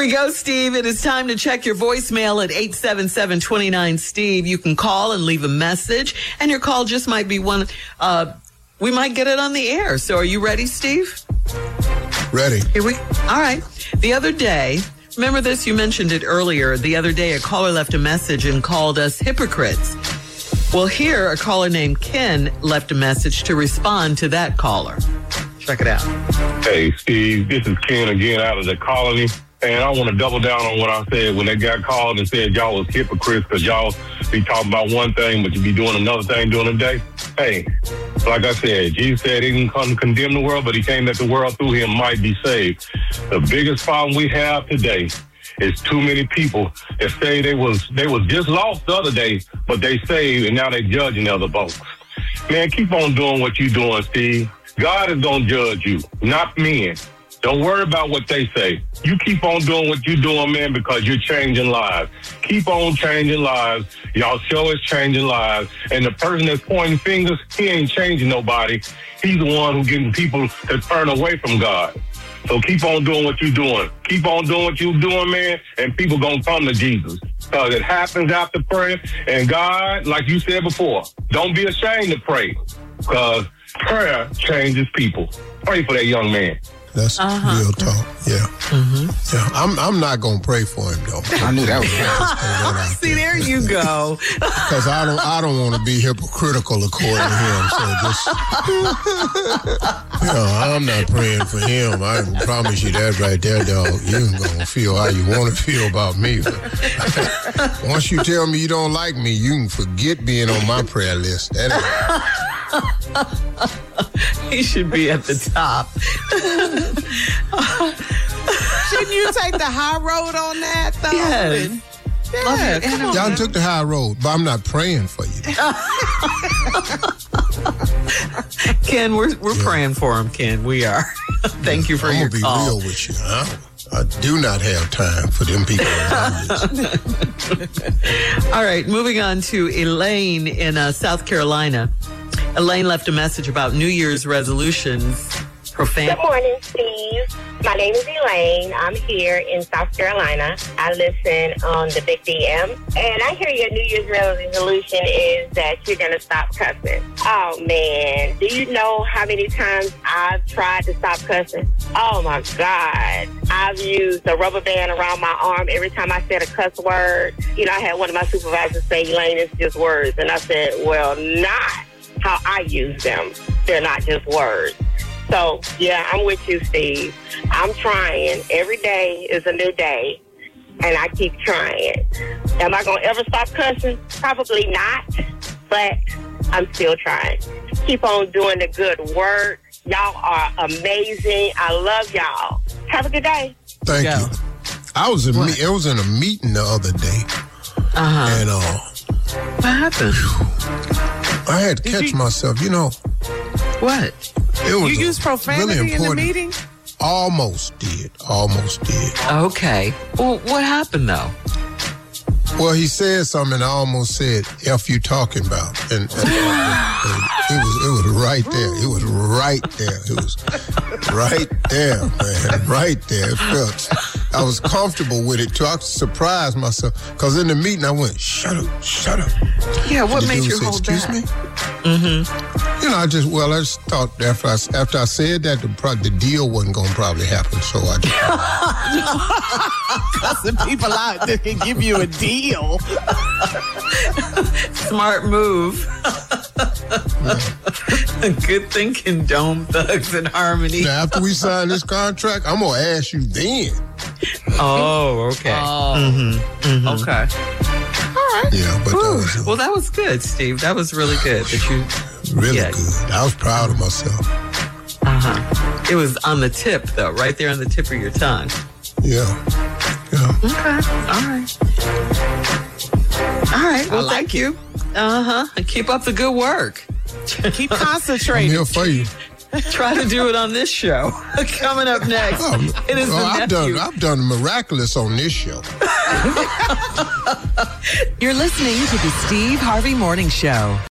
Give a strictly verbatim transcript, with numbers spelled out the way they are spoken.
we go, Steve. It is time to check your voicemail at eight seven seven, two nine, Steve. You can call and leave a message, and your call just might be one. Uh, we might get it on the air. So are you ready, Steve? Ready. Here we All right. The other day, remember this? You mentioned it earlier. The other day, a caller left a message and called us hypocrites. Well, here, a caller named Ken left a message to respond to that caller. Check it out. Hey, Steve, this is Ken again out of the colony. And I want to double down on what I said when that guy called and said y'all was hypocrites because y'all be talking about one thing, but you be doing another thing during the day. Hey, like I said, Jesus said he didn't come to condemn the world, but he came that the world through him might be saved. The biggest problem we have today is too many people that say they was they was just lost the other day, but they saved and now they judging other folks. Man, keep on doing what you doing, Steve. God is going to judge you, not men. Don't worry about what they say. You keep on doing what you're doing, man, because you're changing lives. Keep on changing lives. Y'all show is changing lives. And the person that's pointing fingers, he ain't changing nobody. He's the one who's getting people to turn away from God. So keep on doing what you're doing. Keep on doing what you're doing, man, and people going to come to Jesus. Because it happens after prayer. And God, like you said before, don't be ashamed to pray. Because prayer changes people. Pray for that young man. That's uh-huh. real talk. Yeah. Mm-hmm. Yeah. I'm I'm not gonna pray for him though. I knew that was right. See, there you go. Because I don't I don't want to be hypocritical according to him. So just you know, I'm not praying for him. I can promise you that right there, dog. You ain't gonna feel how you want to feel about me. But once you tell me you don't like me, you can forget being on my prayer list. That ain't he should be at the top. Shouldn't you take the high road on that, though? Yes. Yeah, Love it. come on. Y'all took the high road, but I'm not praying for you. Ken, we're we're yeah. praying for him, Ken. We are. Thank you for I'm your gonna be call. real with you. Huh? I do not have time for them people. All right, moving on to Elaine in uh, South Carolina. Elaine left a message about New Year's resolutions. Profan- Good morning, Steve. My name is Elaine. I'm here in South Carolina. I listen on the Big D M. And I hear your New Year's resolution is that you're going to stop cussing. Oh, man. Do you know how many times I've tried to stop cussing? Oh, my God. I've used a rubber band around my arm every time I said a cuss word. You know, I had one of my supervisors say, Elaine, it's just words. And I said, well, not how I use them. They're not just words. So, yeah, I'm with you, Steve. I'm trying. Every day is a new day, and I keep trying. Am I going to ever stop cussing? Probably not, but I'm still trying. Keep on doing the good work. Y'all are amazing. I love y'all. Have a good day. Thank yeah. you. I was in me- I was in a meeting the other day, uh-huh. and uh, what happened? I had to Did catch you- myself. You know What? it was You used profanity really in the important. meeting? Almost did. Almost did. Okay. Well, what happened though? Well, he said something, and I almost said, F you talking about. And, and, and it was it was right there. It was right there. It was right there, man. Right there. It felt, I was comfortable with it, too. I surprised myself. Because in the meeting, I went, shut up, shut up. Yeah, what And the made dude you said, hold excuse back? me? Mm-hmm. You know, I just, well, I just thought after I, after I said that, the, pro- the deal wasn't going to probably happen. So I just... Cussing people out that can give you a deal. Smart move. Good thinking, Dome Thugs and Harmony. Now, after we sign this contract, I'm going to ask you then. Oh, okay. Oh, mm-hmm. Mm-hmm. okay. Yeah, but that Ooh, was... well, that was good, Steve. That was really good. That you Really yeah. good. I was proud of myself. Uh-huh. It was on the tip, though, right there on the tip of your tongue. Yeah. Yeah. Okay. All right. All right. Well, like thank you. Uh-huh. And keep up the good work. Keep I'm concentrating. here for you. Try to do it on this show. Coming up next, Oh, it is well, the I've nephew. done I've done miraculous on this show. You're listening to the Steve Harvey Morning Show.